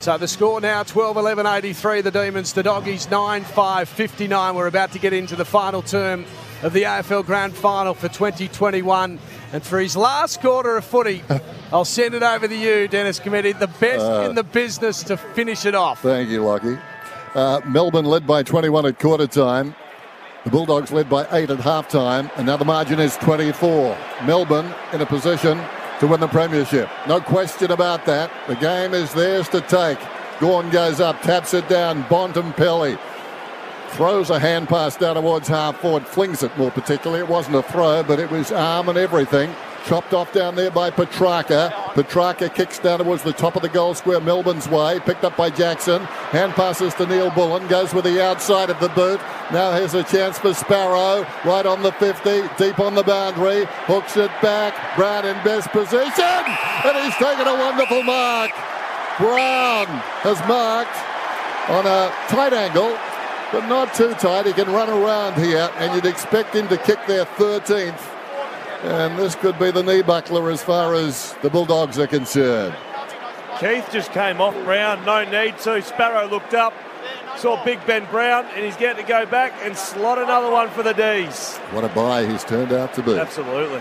So the score now 12-11-83, the Demons, the Doggies 9-5-59. We're about to get into the final term of the AFL Grand Final for 2021. And for his last quarter of footy, I'll send it over to you, Dennis Cometti, the best in the business to finish it off. Thank you, Lockie. Melbourne led by 21 at quarter time. The Bulldogs led by 8 at half time, and now the margin is 24. Melbourne in a position to win the premiership. No question about that. The game is theirs to take. Gawn goes up, taps it down. Bontempelli throws a hand pass down towards half forward, flings it more particularly. It wasn't a throw, but it was arm and everything. Chopped off down there by Petrarca. Petrarca kicks down towards the top of the goal square, Melbourne's way. Picked up by Jackson. Hand passes to Neil Bullen. Goes with the outside of the boot. Now here's a chance for Sparrow. Right on the 50. Deep on the boundary. Hooks it back. Brown in best position. And he's taken a wonderful mark. Brown has marked on a tight angle, but not too tight. He can run around here, and you'd expect him to kick their 13th. And this could be the knee buckler as far as the Bulldogs are concerned. Keith just came off Brown, no need to. Sparrow looked up, saw Big Ben Brown, and he's getting to go back and slot another one for the D's. What a buy he's turned out to be. Absolutely.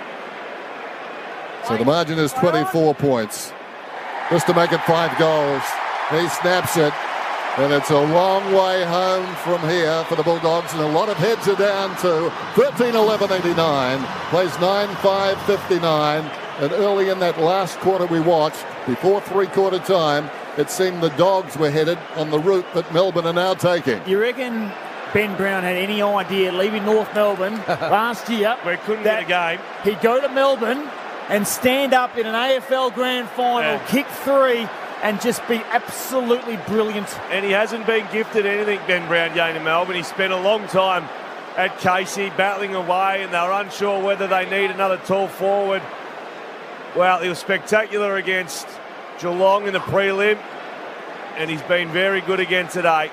So the margin is 24 points. Just to make it 5 goals. He snaps it. And it's a long way home from here for the Bulldogs, and a lot of heads are down to 13-11-89, plays 9-5-59, and early in that last quarter we watched, before three-quarter time, it seemed the Dogs were headed on the route that Melbourne are now taking. You reckon Ben Brown had any idea, leaving North Melbourne last year, we couldn't get a game, he'd go to Melbourne and stand up in an AFL Grand Final, kick 3, and just be absolutely brilliant. And he hasn't been gifted anything, Ben Brown, going to Melbourne. He spent a long time at Casey battling away, and they were unsure whether they need another tall forward. Well, he was spectacular against Geelong in the prelim, and he's been very good again today.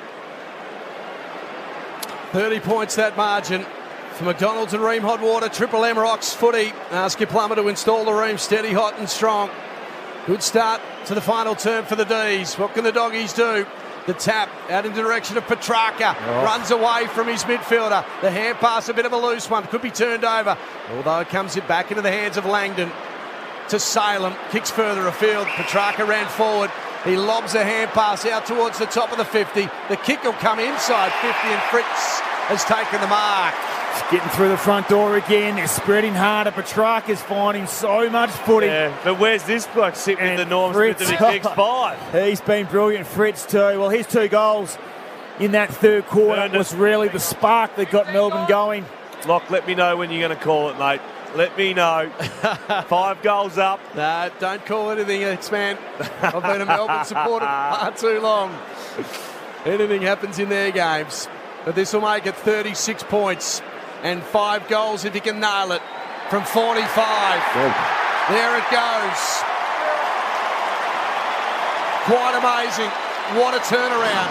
30 points that margin for McDonald's and Ream Hot Water. Triple M Rocks footy. Ask your plumber to install the Ream steady, hot and strong. Good start to the final term for the D's. What can the Doggies do? The tap out in the direction of Petrarca. Runs away from his midfielder. The hand pass, a bit of a loose one. Could be turned over. Although it comes back into the hands of Langdon. To Salem. Kicks further afield. Petrarca ran forward. He lobs a hand pass out towards the top of the 50. The kick will come inside 50, and Fritz has taken the mark. It's getting through the front door again. They're spreading harder. Petrarca's finding so much footy. Yeah, but where's this bloke sitting in the Norm Smith that he kicks 5? He's been brilliant, Fritz, too. Well, his 2 goals in that third quarter was really the spark that got Melbourne going. Lock, let me know when you're going to call it, mate. Let me know. 5 goals up. No, don't call anything, X-Man. I've been a Melbourne supporter for far too long. Anything happens in their games. But this will make it 36 points. And 5 goals if he can nail it from 45. There it goes. Quite amazing. What a turnaround.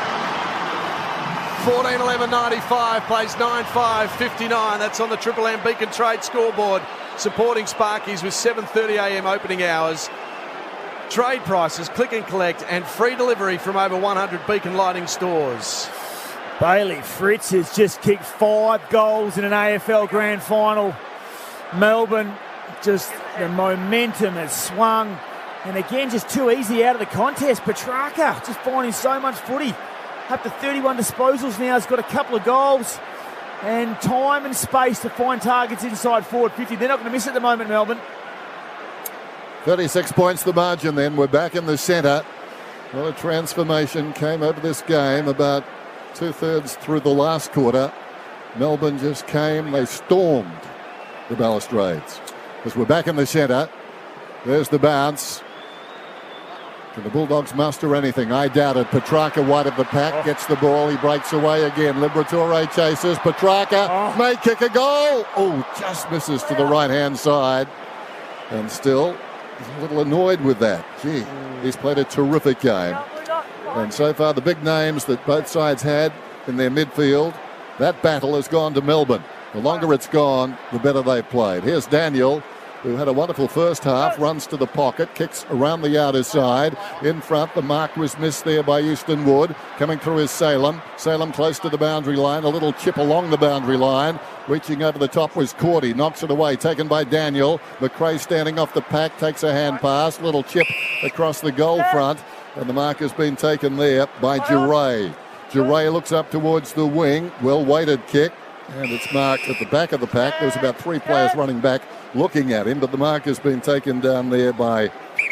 14-11-95 plays 9-5-59. That's on the Triple M Beacon Trade scoreboard. Supporting Sparkies with 7:30am opening hours. Trade prices, click and collect, and free delivery from over 100 Beacon Lighting stores. Bailey Fritz has just kicked 5 goals in an AFL Grand Final. Melbourne, just the momentum has swung. And again, just too easy out of the contest. Petrarca just finding so much footy. Up to 31 disposals now. He's got a couple of goals. And time and space to find targets inside forward 50. They're not going to miss at the moment, Melbourne. 36 points the margin then. We're back in the centre. Well, a transformation came over this game about 2/3 through the last quarter. Melbourne just came, they stormed the balustrades. As we're back in the centre, there's the bounce. Can the Bulldogs muster anything? I doubt it. Petrarca wide of the pack, gets the ball, he breaks away again. Liberatore chases, Petrarca may kick a goal. Oh, just misses to the right-hand side. And still, he's a little annoyed with that. Gee, he's played a terrific game. And so far, the big names that both sides had in their midfield, that battle has gone to Melbourne. The longer it's gone, the better they've played. Here's Daniel. who had a wonderful first half, runs to the pocket, kicks around the outer side. In front, the mark was missed there by Easton Wood. Coming through is Salem. Salem close to the boundary line, a little chip along the boundary line. Reaching over the top was Cordy, knocks it away, taken by Daniel. McRae standing off the pack, takes a hand pass, little chip across the goal front, and the mark has been taken there by Giray. Giray looks up towards the wing, well-weighted kick, and it's marked at the back of the pack. There's about 3 players running back looking at him, but the mark has been taken down there by,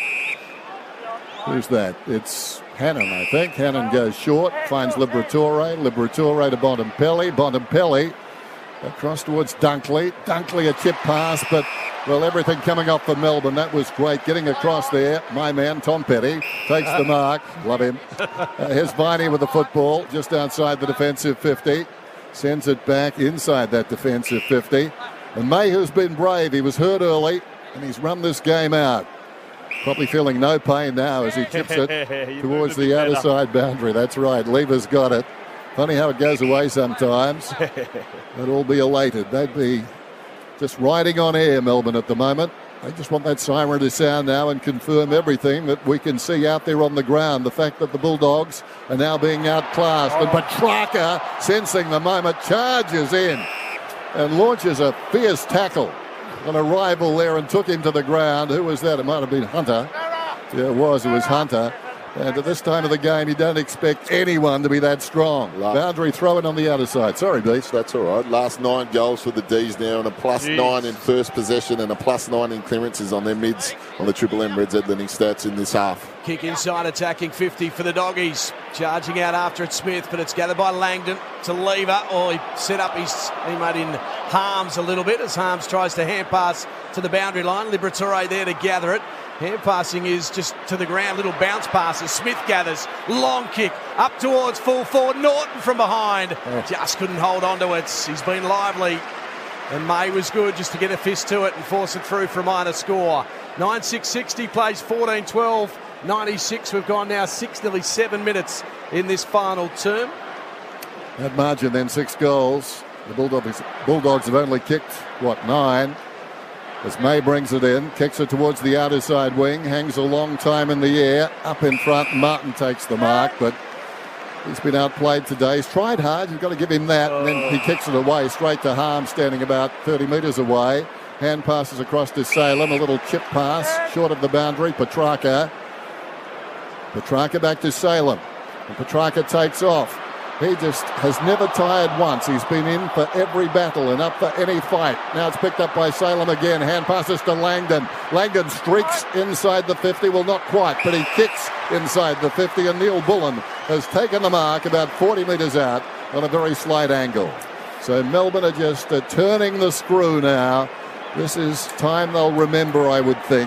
who's that? It's Hannon, I think. Hannon goes short, finds Liberatore. Liberatore to Bontempelli. Bontempelli across towards Dunkley. Dunkley a chip pass, but, well, everything coming off for Melbourne. That was great. Getting across there, my man, Tom Petty, takes the mark. Love him. Here's Viney with the football just outside the defensive 50. Sends it back inside that defensive 50. And Mayhew's been brave. He was hurt early, and he's run this game out. Probably feeling no pain now as he chips it towards the outer side boundary. That's right. Lever's got it. Funny how it goes away sometimes. They'd all be elated. They'd be just riding on air, Melbourne, at the moment. They just want that siren to sound now and confirm everything that we can see out there on the ground. The fact that the Bulldogs are now being outclassed. And Petrarca, sensing the moment, charges in and launches a fierce tackle on a rival there and took him to the ground. Who was that? It might have been Hunter. Yeah, it was. It was Hunter. And at this time of the game, you don't expect anyone to be that strong. Boundary throw-in on the outer side. Sorry, Beast. That's all right. Last 9 goals for the D's now, and a +9 in first possession and a +9 in clearances on their mids on the Triple M Reds headlining stats in this half. Kick inside, attacking 50 for the Doggies. Charging out after it, Smith, but it's gathered by Langdon to Lever. Oh, he set up his teammate in Harms a little bit as Harms tries to hand pass to the boundary line. Liberatore there to gather it. Hand passing is just to the ground, little bounce passes. Smith gathers, long kick, up towards full forward. Norton from behind, just couldn't hold on to it. He's been lively. And May was good just to get a fist to it and force it through for a minor score. 9-6-60 plays 14-12, 96. We've gone now nearly 7 minutes in this final term. That margin then 6 goals. The Bulldogs have only kicked, 9? As May brings it in, kicks it towards the outer side wing, hangs a long time in the air, up in front. Martin takes the mark, but he's been outplayed today. He's tried hard, you've got to give him that, and then he kicks it away straight to Harm, standing about 30 metres away. Hand passes across to Salem, a little chip pass, short of the boundary. Petrarca back to Salem, and Petrarca takes off. He just has never tired once. He's been in for every battle and up for any fight. Now it's picked up by Salem again. Hand passes to Langdon. Langdon streaks inside the 50. Well, not quite, but he kicks inside the 50. And Neil Bullen has taken the mark about 40 metres out on a very slight angle. So Melbourne are just turning the screw now. This is time they'll remember, I would think.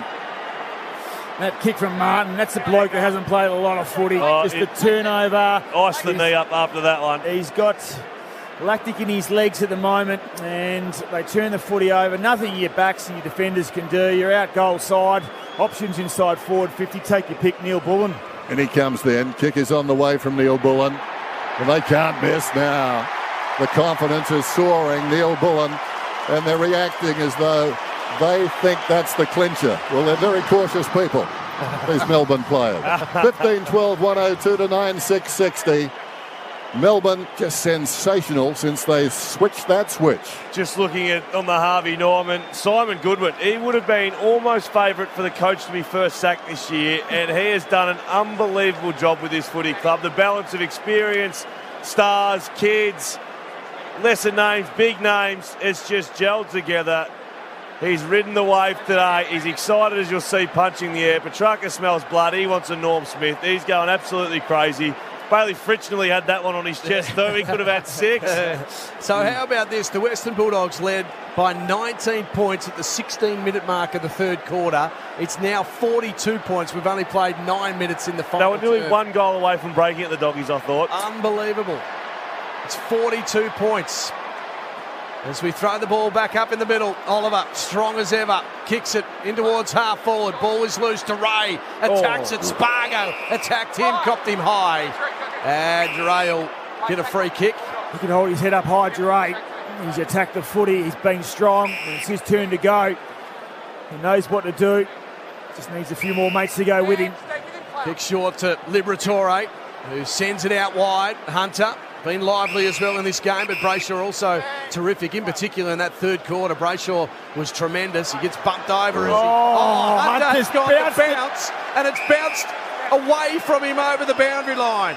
That kick from Martin, that's the bloke who hasn't played a lot of footy. Just the turnover. Iced the knee up after that one. He's got lactic in his legs at the moment, and they turn the footy over. Nothing your backs and your defenders can do. You're out goal side. Options inside forward 50. Take your pick, Neil Bullen. And he comes then. Kick is on the way from Neil Bullen. And they can't miss now. The confidence is soaring. Neil Bullen. And they're reacting as though they think that's the clincher. Well, they're very cautious people, these Melbourne players. 15-12, 102 to 9-6-60. Melbourne just sensational since they switched that switch. Just looking at on the Harvey Norman, Simon Goodwin, he would have been almost favourite for the coach to be first sacked this year, and he has done an unbelievable job with this footy club. The balance of experience, stars, kids, lesser names, big names, it's just gelled together. He's ridden the wave today. He's excited, as you'll see, punching the air. Petrarca smells blood. He wants a Norm Smith. He's going absolutely crazy. Bailey Fritsch nearly had that one on his chest too. He could have had 6. So how about this? The Western Bulldogs led by 19 points at the 16-minute mark of the third quarter. It's now 42 points. We've only played 9 minutes in the final. They were nearly 1 goal away from breaking it, the Doggies, I thought. Unbelievable. It's 42 points. As we throw the ball back up in the middle, Oliver, strong as ever, kicks it in towards half forward. Ball is loose to Ray. Attacks it. Spargo attacked him, copped him high. And Ray will get a free kick. He can hold his head up high, Ray. He's attacked the footy. He's been strong. It's his turn to go. He knows what to do. Just needs a few more mates to go with him. Kick short to Liberatore, who sends it out wide. Hunter been lively as well in this game, but Brayshaw also terrific, in particular in that third quarter. Brayshaw was tremendous. He gets bumped over. Hunter's got the bounce, and it's bounced away from him over the boundary line.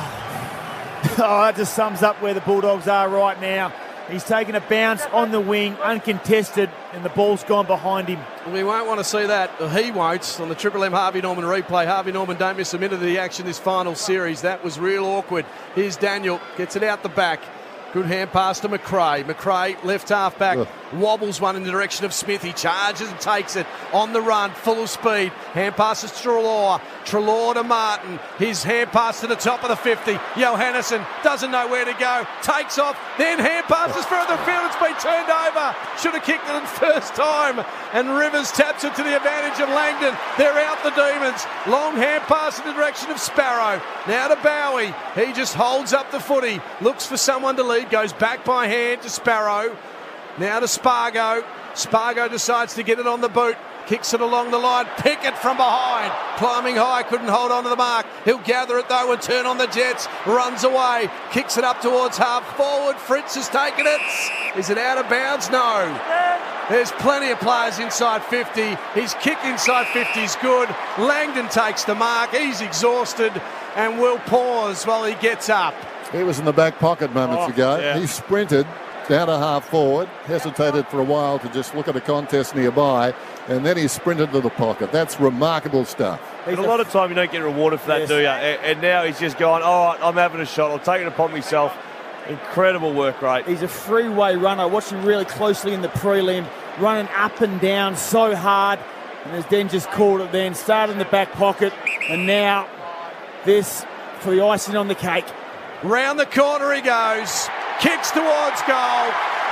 That just sums up where the Bulldogs are right now. He's taken a bounce on the wing, uncontested, and the ball's gone behind him. We won't want to see that. He won't. On the Triple M Harvey Norman replay, Harvey Norman don't miss a minute of the action this final series. That was real awkward. Here's Daniel, gets it out the back. Good hand pass to McRae. McRae, left half back, wobbles one in the direction of Smith. He charges and takes it on the run, full of speed. Hand passes to Treloar. Treloar to Martin. His hand pass to the top of the 50. Johannesson doesn't know where to go. Takes off, then hand passes further field. It's been turned over. Should have kicked it the first time. And Rivers taps it to the advantage of Langdon. They're out the Demons. Long hand pass in the direction of Sparrow. Now to Bowie. He just holds up the footy. Looks for someone to lead. Goes back by hand to Sparrow. Now to Spargo. Spargo decides to get it on the boot. Kicks it along the line. Pickett from behind. Climbing high. Couldn't hold on to the mark. He'll gather it though and turn on the Jets. Runs away. Kicks it up towards half forward. Fritz has taken it. Is it out of bounds? No. There's plenty of players inside 50. His kick inside 50 is good. Langdon takes the mark. He's exhausted and will pause while he gets up. He was in the back pocket moments ago. Yeah. He sprinted down to half forward, hesitated for a while to just look at a contest nearby, and then he sprinted to the pocket. That's remarkable stuff. But a lot of time you don't get rewarded for that, do you? And now he's just going, all right, I'm having a shot. I'll take it upon myself. Incredible work rate. He's a freeway runner. I watched him really closely in the prelim, running up and down so hard, and has then just called it then, started in the back pocket, and now this for the icing on the cake. Round the corner he goes. Kicks towards goal.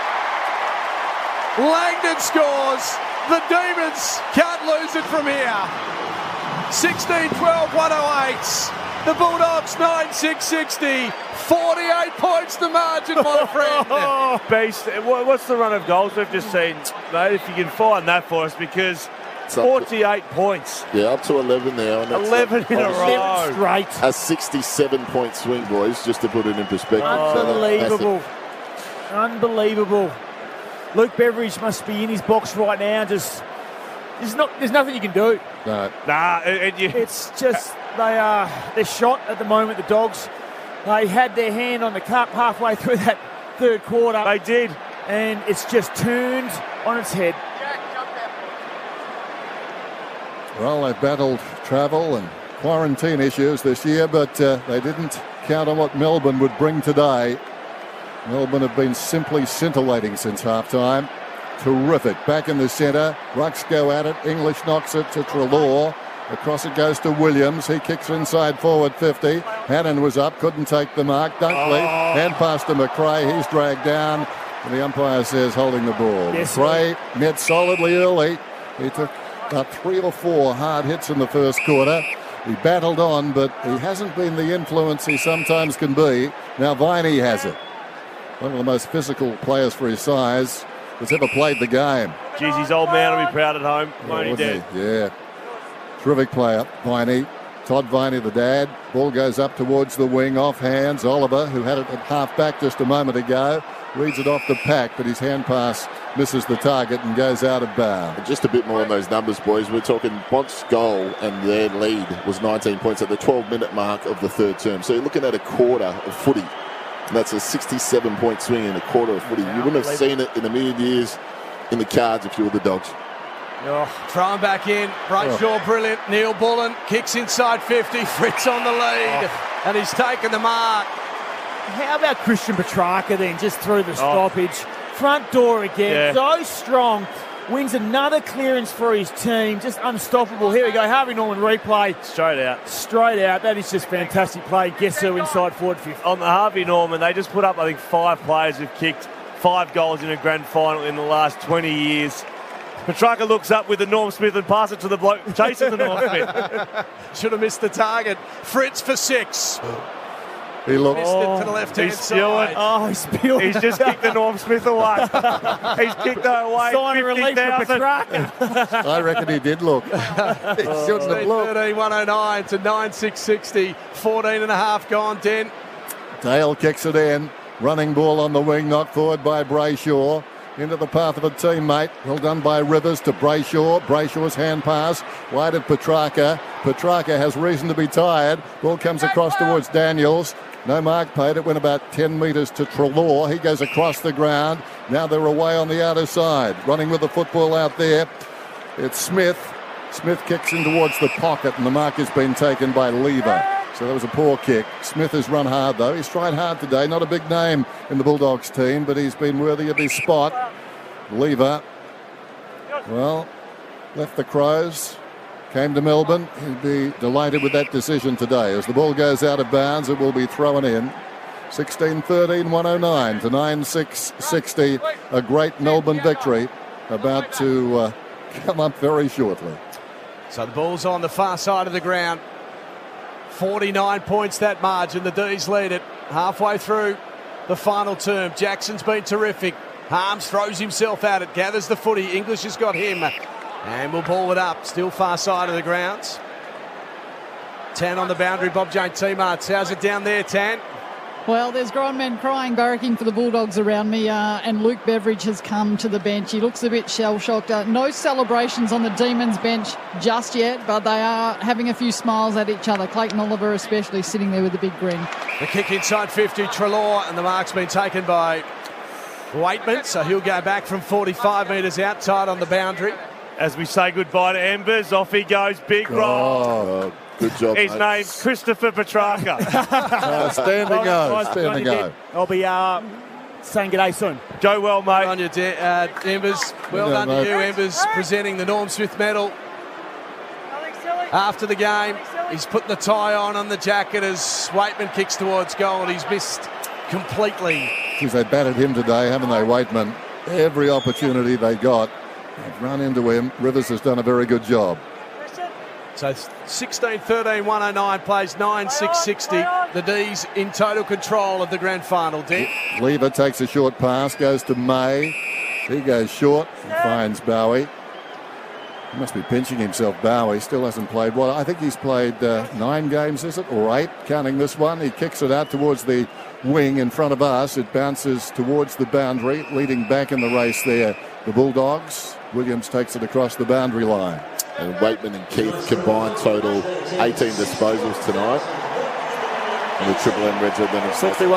Langdon scores. The Demons can't lose it from here. 16-12, 108. The Bulldogs 9-6-60. 48 points the margin, my friend. Beast. What's the run of goals we've just seen, mate? If you can find that for us, because 48 points. Yeah, up to 11 now. And 11 in a row. Straight. A 67-point swing, boys, just to put it in perspective. Unbelievable. Unbelievable. Luke Beveridge must be in his box right now. There's nothing you can do. No. Nah, It's just they're shot at the moment, the Dogs. They had their hand on the cup halfway through that third quarter. They did. And it's just turned on its head. Well, they've battled travel and quarantine issues this year, but they didn't count on what Melbourne would bring today. Melbourne have been simply scintillating since half-time. Terrific. Back in the centre. Rucks go at it. English knocks it to Treloar. Across it goes to Williams. He kicks inside forward 50. Hannon was up. Couldn't take the mark. Dunkley. Hand pass to McRae. He's dragged down. And the umpire says holding the ball. Yes, McRae met solidly early. He took about 3 or 4 hard hits in the first quarter. He battled on, but he hasn't been the influence he sometimes can be. Now Viney has it. One of the most physical players for his size that's ever played the game. Geez, his old man will be proud at home. Won't he, Wouldn't Dad? he? Yeah. Terrific player, Viney. Todd Viney, the dad. Ball goes up towards the wing, off hands. Oliver, who had it at half back just a moment ago, reads it off the pack, but his hand pass misses the target and goes out of bounds. Just a bit more on those numbers, boys. We're talking Mont's goal and their lead was 19 points at the 12-minute mark of the third term. So you're looking at a quarter of footy. And that's a 67-point swing in a quarter of footy. You wouldn't have seen it in a million years in the cards if you were the Dogs. Throwing back in. Brayshaw, brilliant. Neil Bullen kicks inside 50. Fritz on the lead. And he's taken the mark. How about Christian Petrarca then, just through the stoppage? Front door again, so strong. Wins another clearance for his team, just unstoppable. Here we go, Harvey Norman replay. Straight out. Straight out, that is just fantastic play. Guess who inside forward 50. On the Harvey Norman, they just put up, I think, 5 players who've kicked 5 goals in a grand final in the last 20 years. Petrarca looks up with the Norm Smith and passes it to the bloke chasing the Norm Smith. Should have missed the target. Fritz for 6. He looked. Missed it to the left-hand He's spewing. side. Oh, he spilled. He's just kicked the Norm Smith away. He's kicked her away. Sign of relief for 50,000. Petrarca. I reckon he did look. He shouldn't have looked. 13-109 to 9-6-60. 14 and a half gone, Den. Dale kicks it in. Running ball on the wing, knocked forward by Brayshaw. Into the path of a teammate. Well done by Rivers to Brayshaw. Brayshaw's hand pass. Wide of Petrarca. Petrarca has reason to be tired. Ball comes across towards Daniels. No mark paid. It went about 10 metres to Treloar. He goes across the ground. Now they're away on the outer side. Running with the football out there. It's Smith. Smith kicks in towards the pocket, and the mark has been taken by Lever. So that was a poor kick. Smith has run hard, though. He's tried hard today. Not a big name in the Bulldogs team, but he's been worthy of his spot. Lever, well, left the Crows, came to Melbourne. He'd be delighted with that decision today. As the ball goes out of bounds, it will be thrown in. 16-13, 109 to 9-6-60. A great Melbourne victory about to come up very shortly. So the ball's on the far side of the ground. 49 points that margin. The D's lead it halfway through the final term. Jackson's been terrific. Harms throws himself at it, gathers the footy. English has got him and will ball it up. Still far side of the grounds. 10 on the boundary. Bob Jane T-Marts. How's it down there, Tan? Well, there's grown men crying, barracking for the Bulldogs around me, and Luke Beveridge has come to the bench. He looks a bit shell-shocked. No celebrations on the Demons bench just yet, but they are having a few smiles at each other. Clayton Oliver especially sitting there with a big grin. The kick inside 50, Treloar, and the mark's been taken by Waitman, so he'll go back from 45 metres out, tight on the boundary. As we say goodbye to Embers, off he goes. Big roll. Good job. His mate. name's Christopher Petrarca. Standing go, standing go. I'll be saying good day soon. Go well, mate. On you, Embers. Well done to you, Embers, presenting the Norm Smith medal. After the game, he's putting the tie on the jacket as Waitman kicks towards goal, and he's missed completely. Geez, they battered him today, haven't they, Waitman? Every opportunity they got, they've run into him. Rivers has done a very good job. So 16-13, 109 plays 9-6-60. The D's in total control of the grand final, Dick. Lever takes a short pass, goes to May. He goes short and finds Bowie. He must be pinching himself, Bowie. Still hasn't played well. I think he's played 9 games, is it? Or 8, counting this one. He kicks it out towards the wing in front of us. It bounces towards the boundary, leading back in the race there. The Bulldogs. Williams takes it across the boundary line. And Waitman and Keith combined total 18 disposals tonight. And the Triple M Reds have been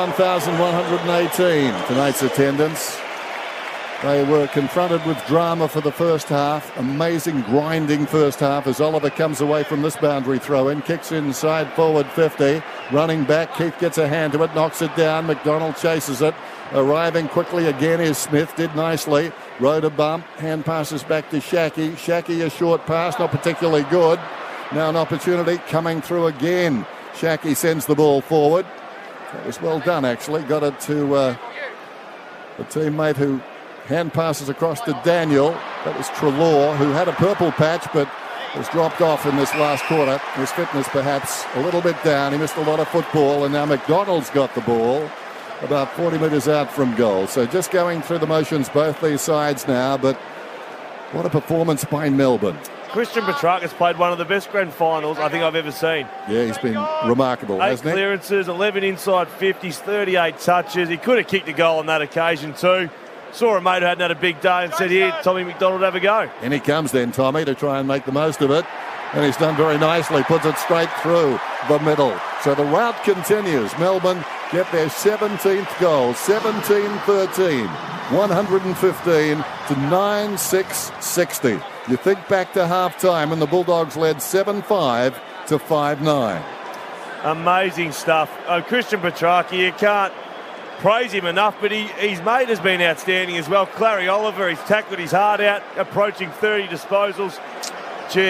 61,118 tonight's attendance. They were confronted with drama for the first half. Amazing grinding first half as Oliver comes away from this boundary throw-in. Kicks inside forward 50. Running back, Keith gets a hand to it, knocks it down. McDonald chases it. Arriving quickly again is Smith. Did nicely. Rode a bump. Hand passes back to Shackey. Shackey a short pass, not particularly good. Now an opportunity coming through again. Shackey sends the ball forward. That was well done, actually. Got it to a teammate who hand passes across to Daniel. That was Treloar, who had a purple patch but was dropped off in this last quarter. His fitness perhaps a little bit down. He missed a lot of football, and now McDonald's got the ball about 40 metres out from goal. So just going through the motions, both these sides now, but what a performance by Melbourne. Christian Petrarca's played one of the best grand finals I think I've ever seen. Yeah, he's been remarkable, 8 hasn't he? clearances, 11 inside 50s, 38 touches. He could have kicked a goal on that occasion too. Saw a mate who hadn't had a big day and said, here, Tommy McDonald, have a go. And he comes then, Tommy, to try and make the most of it. And he's done very nicely, puts it straight through the middle. So the rout continues. Melbourne get their 17th goal, 17-13, 115 to 9-6-60. You think back to half-time and the Bulldogs led 7-5 to 5-9. Amazing stuff. Christian Petrarca, you can't praise him enough, but his mate has been outstanding as well. Clary Oliver, he's tackled his heart out, approaching 30 disposals. Gee,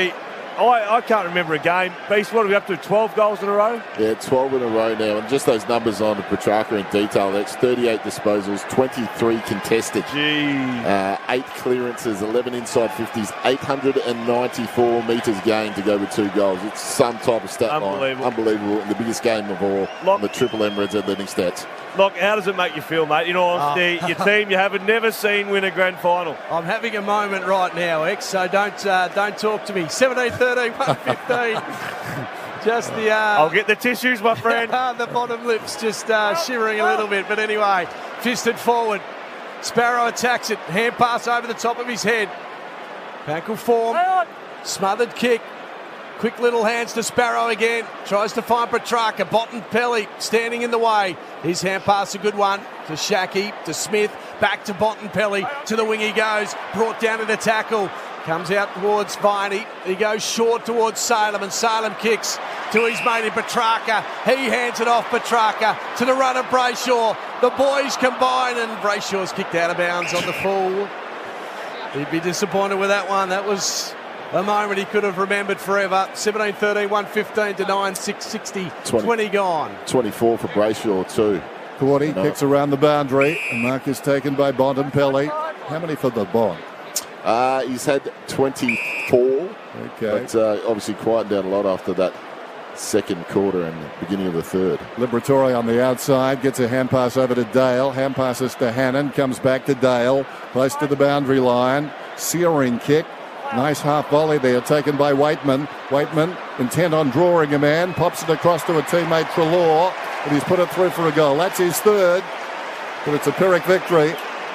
I can't remember a game. Beast, what are we up to, 12 goals in a row? Yeah, 12 in a row now. And just those numbers on Petrarca in detail. That's 38 disposals, 23 contested. Gee. 8 clearances, 11 inside 50s, 894 metres gained to go with 2 goals. It's some type of stat line. Unbelievable. In the biggest game of all on the Triple M Reds Athletics stats. Look, how does it make you feel, mate? In all honesty, your team you haven't never seen win a grand final. I'm having a moment right now, X, so don't talk to me. 17-13, 115. Just the... I'll get the tissues, my friend. The bottom lip's just shivering a little bit. But anyway, fisted forward. Sparrow attacks it. Hand pass over the top of his head. Ankle form. Smothered kick. Quick little hands to Sparrow again. Tries to find Petrarca. Bontempelli standing in the way. His hand pass, a good one. To Shaki, to Smith. Back to Bontempelli. To the wing he goes. Brought down in the tackle. Comes out towards Viney. He goes short towards Salem. And Salem kicks to his mate in Petrarca. He hands it off Petrarca to the run of Brayshaw. The boys combine and Brayshaw's kicked out of bounds on the full. He'd be disappointed with that one. That was a moment he could have remembered forever. 17-13, 115 to 9, 660, 20 gone. 24 for Brayshaw too. Cordy kicks around the boundary. And mark is taken by Bontempelli. How many for the Bond? He's had 24. Okay. But obviously quieted down a lot after that second quarter and the beginning of the third. Liberatore on the outside, gets a hand pass over to Dale. Hand passes to Hannon, comes back to Dale. Close to the boundary line. Searing kick. Nice half volley there, taken by Waitman. Waitman, intent on drawing a man, pops it across to a teammate, Treloar, and he's put it through for a goal. That's his third, but it's a Pyrrhic victory.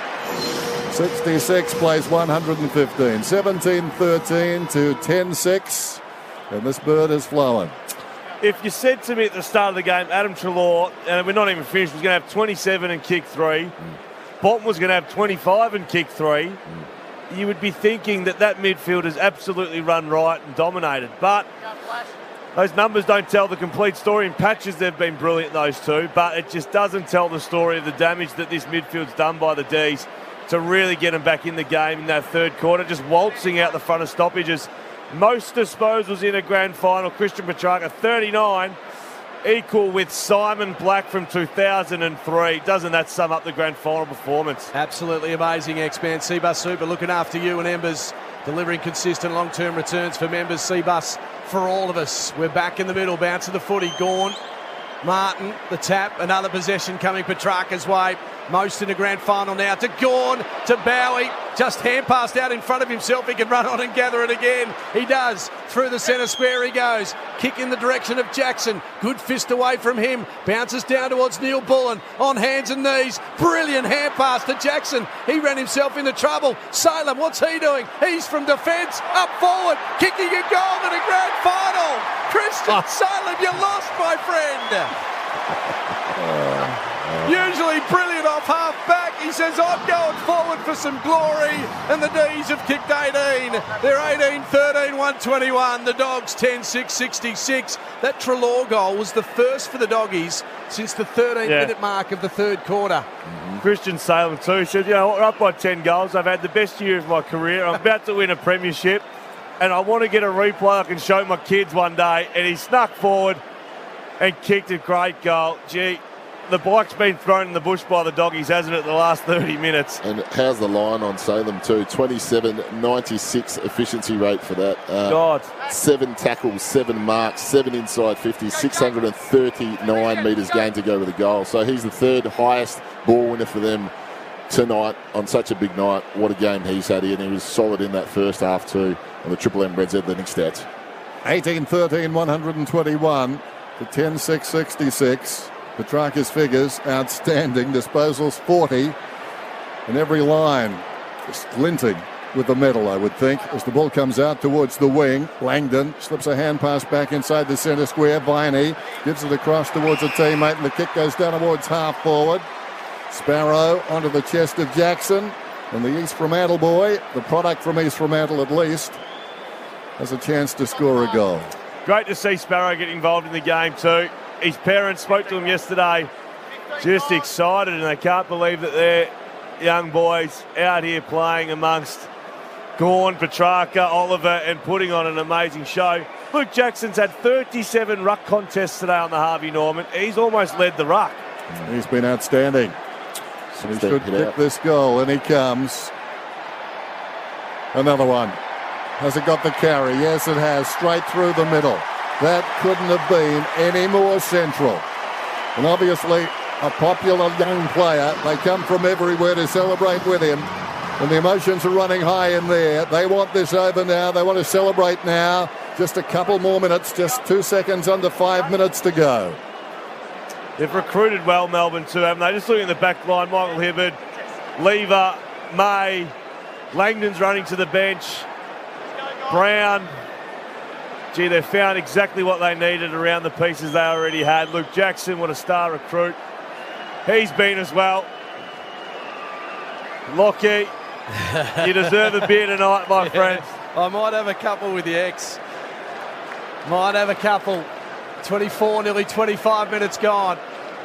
66 plays 115. 17-13 to 10-6, and this bird is flowing. If you said to me at the start of the game, Adam Treloar, and we're not even finished, was going to have 27 and kick 3. Bolton was going to have 25 and kick 3. You would be thinking that midfield has absolutely run right and dominated. But those numbers don't tell the complete story. In patches, they've been brilliant, those two. But it just doesn't tell the story of the damage that this midfield's done by the Ds to really get them back in the game in that third quarter, just waltzing out the front of stoppages. Most disposals in a grand final. Christian Petrarca, 39. Equal with Simon Black from 2003. Doesn't that sum up the grand final performance? Absolutely amazing, X-Man. Cbus Super looking after you and Embers, delivering consistent long-term returns for members. Cbus for all of us. We're back in the middle. Bounce of the footy. Gawn. Martin, the tap. Another possession coming Petrarca's way. Most in the grand final now to Gawn, to Bowie. Just hand passed out in front of himself. He can run on and gather it again. He does. Through the centre square he goes. Kick in the direction of Jackson. Good fist away from him. Bounces down towards Neil Bullen. On hands and knees. Brilliant hand pass to Jackson. He ran himself into trouble. Salem, what's he doing? He's from defence. Up forward. Kicking a goal in a grand final. Christian Salem, you lost, my friend. Usually brilliant off half back. He says, I'm going forward for some glory. And the D's have kicked 18. They're 18-13, 121. The Dogs 10-6, 66. That Treloar goal was the first for the Doggies since the 13-minute mark of the third quarter. Christian Salem too said, we're up by 10 goals. I've had the best year of my career. I'm about to win a premiership. And I want to get a replay I can show my kids one day. And he snuck forward and kicked a great goal. Gee, the bike's been thrown in the bush by the Doggies, hasn't it, the last 30 minutes? And how's the line on Salem too? 27.96 efficiency rate for that. God. 7 tackles, 7 marks, 7 inside 50, 639 metres gained to go with a goal. So he's the third highest ball winner for them tonight on such a big night. What a game he's had here, and he was solid in that first half too on the Triple M Reds Athletics stats. 18-13, 121 to 10-6, 66. Petrarca's figures, outstanding. Disposals, 40. And every line just glinting with the medal, I would think, as the ball comes out towards the wing. Langdon slips a hand pass back inside the centre square. Viney gives it across towards a teammate, and the kick goes down towards half forward. Sparrow onto the chest of Jackson. And the East Fremantle boy, the product from East Fremantle at least, has a chance to score a goal. Great to see Sparrow get involved in the game too. His parents spoke to him yesterday, just excited, and they can't believe that their young boys out here playing amongst Gawn, Petrarca, Oliver, and putting on an amazing show. Luke Jackson's had 37 ruck contests today on the Harvey Norman. He's almost led the ruck. He's been outstanding. So he should kick this goal, and he comes. Another one. Has it got the carry? Yes, it has. Straight through the middle. That couldn't have been any more central. And obviously, a popular young player. They come from everywhere to celebrate with him. And the emotions are running high in there. They want this over now. They want to celebrate now. Just a couple more minutes. Just 2 seconds under 5 minutes to go. They've recruited well, Melbourne, too, haven't they? Just looking at the back line, Michael Hibberd, Lever, May, Langdon's running to the bench, Brown. Gee, they've found exactly what they needed around the pieces they already had. Luke Jackson, what a star recruit. He's been as well. Lockie, you deserve a beer tonight, my friend. I might have a couple with the X. Might have a couple. 24, nearly 25 minutes gone.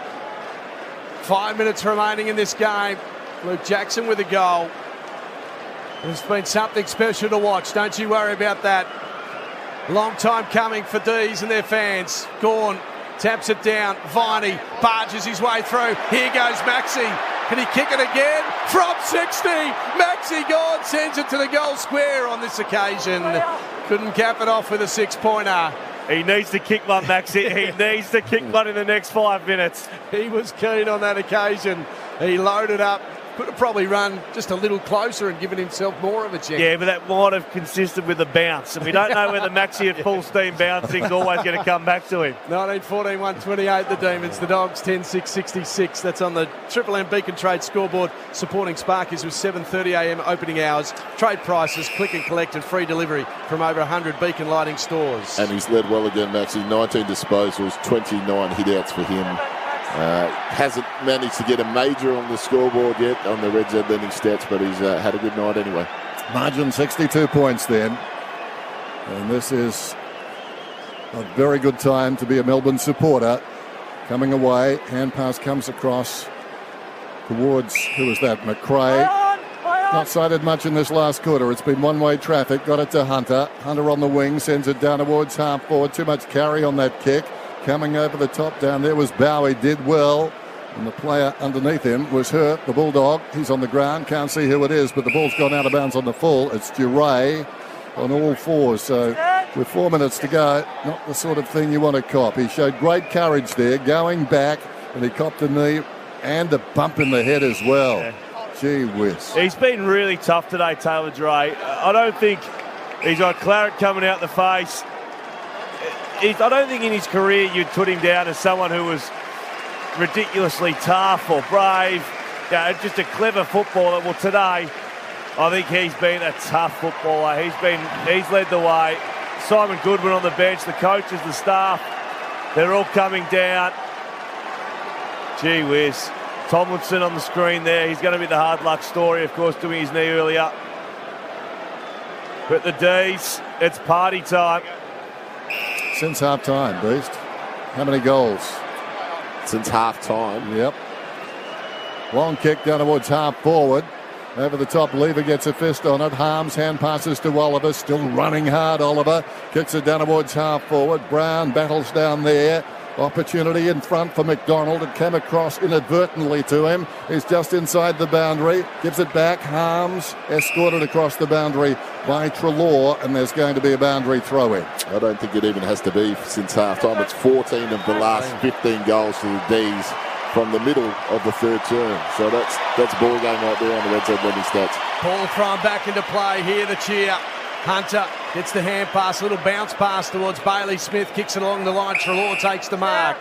5 minutes remaining in this game. Luke Jackson with a goal. It's been something special to watch. Don't you worry about that. Long time coming for D's and their fans. Gawn taps it down. Viney barges his way through. Here goes Maxi. Can he kick it again? From 60. Maxi Gawn sends it to the goal square on this occasion. Couldn't cap it off with a 6-pointer. He needs to kick one, Maxi. He needs to kick one in the next 5 minutes. He was keen on that occasion. He loaded up. Could have probably run just a little closer and given himself more of a chance. Yeah, but that might have consisted with the bounce. And we don't know whether Maxi at full steam bouncing is always going to come back to him. 19-14, 128, the Demons. The Dogs, 10-6-66. That's on the Triple M Beacon Trade scoreboard. Supporting Sparkies with 7:30am opening hours. Trade prices, click and collect and free delivery from over 100 Beacon Lighting stores. And he's led well again, Maxi. 19 disposals, 29 hit-outs for him. Hasn't managed to get a major on the scoreboard yet on the Red Z Lending stats, but he's had a good night anyway. Margin 62 points then. And this is a very good time to be a Melbourne supporter. Coming away, hand pass comes across towards, who was that, McRae. Not sighted much in this last quarter. It's been one-way traffic. Got it to Hunter. Hunter on the wing, sends it down towards half forward. Too much carry on that kick. Coming over the top down there was Bowie, did well. And the player underneath him was hurt, the Bulldog. He's on the ground, can't see who it is, but the ball's gone out of bounds on the full. It's Duray on all fours. So with 4 minutes to go, not the sort of thing you want to cop. He showed great courage there, going back, and he copped a knee and a bump in the head as well. Yeah. Gee whiz. He's been really tough today, Taylor Duray. I don't think he's got claret coming out the face. I don't think in his career you'd put him down as someone who was ridiculously tough or brave. Yeah, just a clever footballer. Well, today, I think he's been a tough footballer. He's led the way. Simon Goodwin on the bench, the coaches, the staff, they're all coming down. Gee whiz. Tomlinson on the screen there. He's going to be the hard luck story, of course, doing his knee earlier. But the D's, it's party time. Since half-time, Beast. How many goals? Since half-time? Yep. Long kick down towards half forward. Over the top, Lever gets a fist on it. Harms hand passes to Oliver. Still running hard, Oliver. Kicks it down towards half forward. Brown battles down there. Opportunity in front for McDonald. It came across inadvertently to him. He's just inside the boundary. Gives it back. Harms escorted across the boundary by Treloar, and there's going to be a boundary throw-in. I don't think it even has to be since half-time. It's 14 of the last 15 goals to the D's from the middle of the third term. So that's ball game right there on the Red Z Lending stats. Ball thrown back into play here, the cheer. Hunter gets the hand pass, a little bounce pass towards Bailey Smith, kicks it along the line. Treloar takes the mark.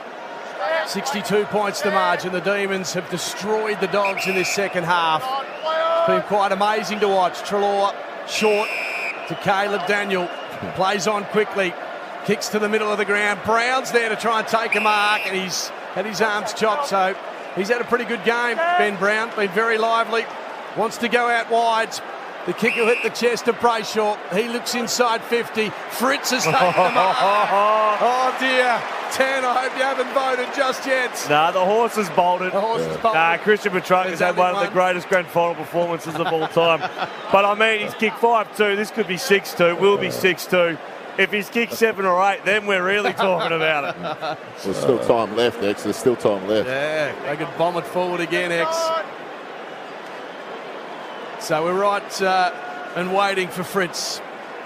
62 points to margin. The Demons have destroyed the Dogs in this second half. It's been quite amazing to watch. Treloar short to Caleb Daniel. Plays on quickly. Kicks to the middle of the ground. Brown's there to try and take a mark, and he's had his arms chopped, so he's had a pretty good game. Ben Brown, been very lively. Wants to go out wide. The kick will hit the chest of Brayshaw. He looks inside 50. Fritz has taken the mark. Oh, dear. 10. I hope you haven't voted just yet. Nah, the horse has bolted. The horse has bolted. Nah, Christian Petrarca's There's had one only of the greatest grand final performances of all time. But I mean, he's kicked 5-2. This could be 6-2. Will be 6-2. If he's kicked 7 or 8, then we're really talking about it. There's still time left, X. There's still time left. Yeah, they could bomb it forward again, X. So we're right and waiting for Fritz.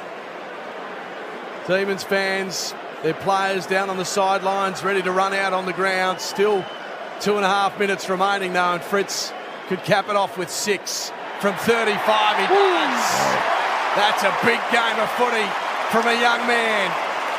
Demons fans, their players down on the sidelines, ready to run out on the ground. Still 2.5 minutes remaining though, and Fritz could cap it off with 6 from 35. He does. That's a big game of footy from a young man.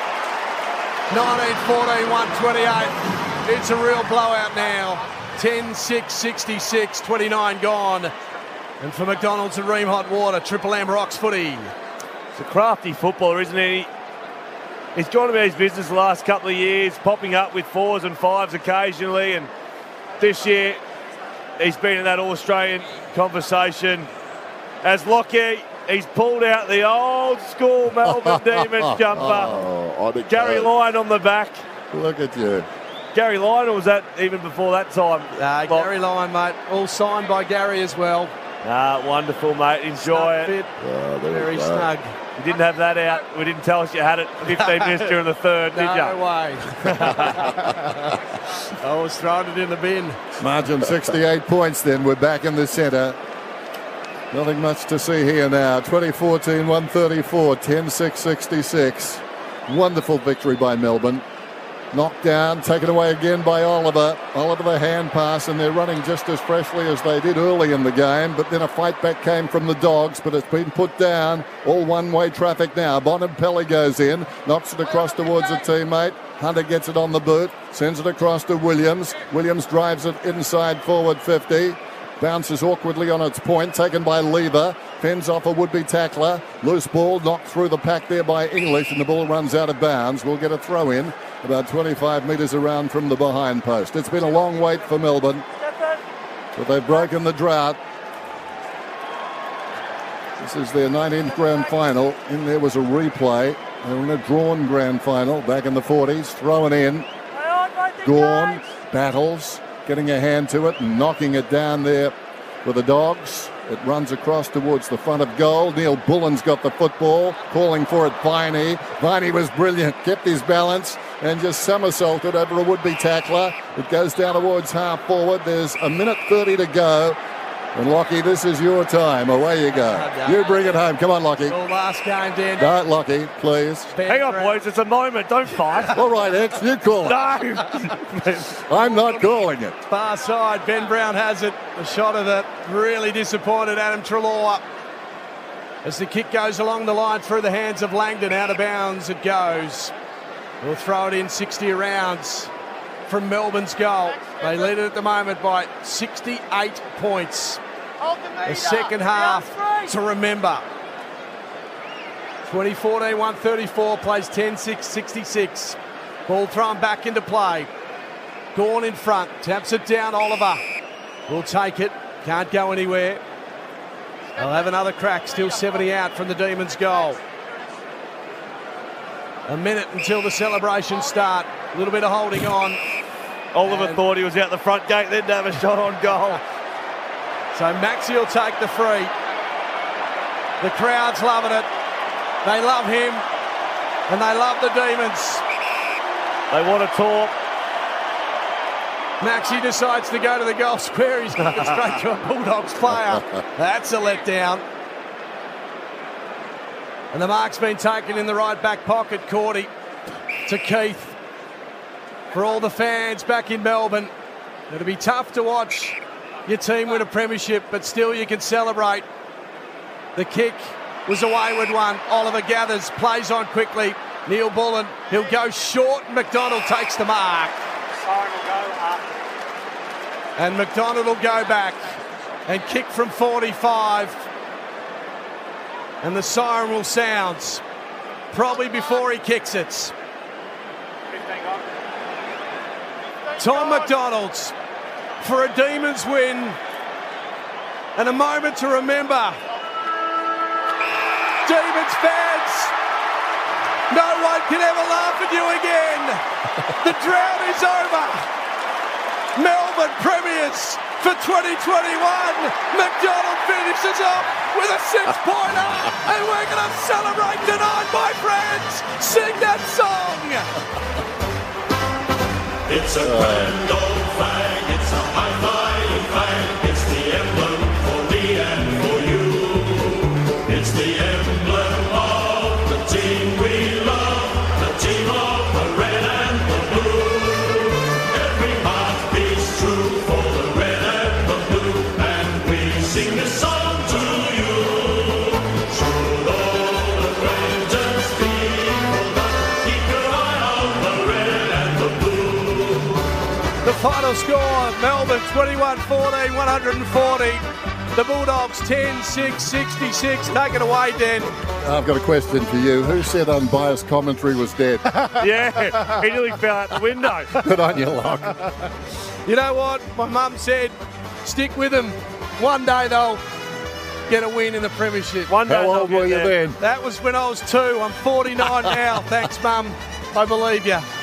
19-14, 128. It's a real blowout now. 10-6, 66, 29 gone. And for McDonald's and Ream Hot Water, Triple M rocks footy. He's a crafty footballer, isn't he? He's gone about his business the last couple of years, popping up with 4s and 5s occasionally. And this year, he's been in that All-Australian conversation. As Lockie, he's pulled out the old school Melbourne Demons jumper. Gary Lyon on the back. Look at you. Gary Lyon, or was that even before that time? Gary Lyon, mate. All signed by Gary as well. Wonderful, mate. Enjoy it. Very snug. You didn't have that out. We didn't tell us you had it 15 minutes during the third, did you? No way. I was throwing it in the bin. Margin 68 points then. We're back in the centre. Nothing much to see here now. 2014, 134, 10-6, 66. Wonderful victory by Melbourne. Knocked down, taken away again by Oliver. Oliver the hand pass, and they're running just as freshly as they did early in the game. But then a fight back came from the Dogs, but it's been put down. All one-way traffic now. Bonampelli goes in, knocks it across towards a teammate. Hunter gets it on the boot, sends it across to Williams. Williams drives it inside forward 50. Bounces awkwardly on its point, taken by Lever. Fends off a would-be tackler. Loose ball knocked through the pack there by English, and the ball runs out of bounds. We'll get a throw in about 25 metres around from the behind post. It's been a long wait for Melbourne, but they've broken the drought. This is their 19th grand final. In there was a replay. They were in a drawn grand final back in the 40s. Thrown in. Gawn battles, getting a hand to it and knocking it down there for the Dogs. It runs across towards the front of goal. Neil Bullen's got the football, calling for it Viney. Viney was brilliant, kept his balance and just somersaulted over a would-be tackler. It goes down towards half forward. There's a minute 30 to go. And Lockie, this is your time. Away you go. You bring it home. Come on, Lockie. All last game, Dan. Don't, Lockie, please. Hang on, boys. It's a moment. Don't fight. All right, X, you call it. No. I'm not calling it. Far side, Ben Brown has it. A shot of it. Really disappointed Adam Treloar. As the kick goes along the line through the hands of Langdon, out of bounds it goes. We'll throw it in 60 rounds from Melbourne's goal. They lead it at the moment by 68 points. The second half to remember. 2014, 134, plays 10-6, 66. Ball thrown back into play. Gawn in front, taps it down, Oliver. Will take it, can't go anywhere. They'll have another crack, still 70 out from the Demons' goal. A minute until the celebrations start. A little bit of holding on. Oliver thought he was out the front gate, then to have a shot on goal. So Maxi will take the free. The crowd's loving it. They love him, and they love the Demons. They want to talk. Maxi decides to go to the goal square. He's looking straight to a Bulldogs player. That's a letdown. And the mark's been taken in the right back pocket, Cordy, to Keith. For all the fans back in Melbourne, it'll be tough to watch your team win a premiership, but still you can celebrate. The kick was a wayward one. Oliver gathers, plays on quickly. Neil Bullen, he'll go short. McDonald takes the mark. And McDonald will go back and kick from 45. And the siren will sound probably before he kicks it. Tom McDonald for a Demons win and a moment to remember. Demons fans, No one can ever laugh at you again. The drought is over. Melbourne premiers for 2021. McDonald finishes off with a 6-pointer, and we're going to celebrate tonight, my friends. Sing that song. It's a grand old flag. It's a high-flying flag. It's the emblem for me and for you. It's the emblem of the team we love, the team of the red and the blue. Every heart beats true for the red and the blue, and we sing this song to you. Should all acquaintance people not keep your eye on the red and the blue. The final score, Melbourne 21-14, 140. The Bulldogs 10-6, 66. Take it away, Dan. I've got a question for you. Who said unbiased commentary was dead? Yeah, he nearly fell out the window. Put on your lock. You know what? My mum said, stick with them. One day they'll get a win in the premiership. One day How they'll old get were you there. then? That was when I was 2. I'm 49 now. Thanks, Mum. I believe you.